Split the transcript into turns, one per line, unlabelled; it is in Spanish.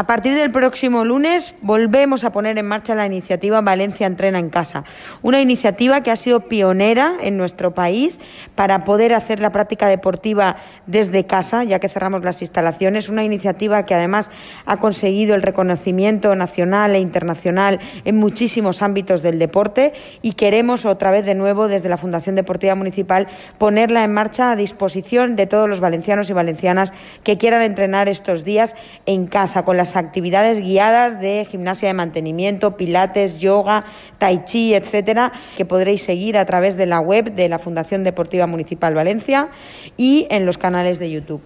A partir del próximo lunes volvemos a poner en marcha la iniciativa Valencia Entrena en Casa, una iniciativa que ha sido pionera en nuestro país para poder hacer la práctica deportiva desde casa, ya que cerramos las instalaciones, una iniciativa que además ha conseguido el reconocimiento nacional e internacional en muchísimos ámbitos del deporte y queremos otra vez de nuevo desde la Fundación Deportiva Municipal ponerla en marcha a disposición de todos los valencianos y valencianas que quieran entrenar estos días en casa, con las actividades guiadas de gimnasia de mantenimiento, pilates, yoga, tai chi, etcétera, que podréis seguir a través de la web de la Fundación Deportiva Municipal Valencia y en los canales de YouTube.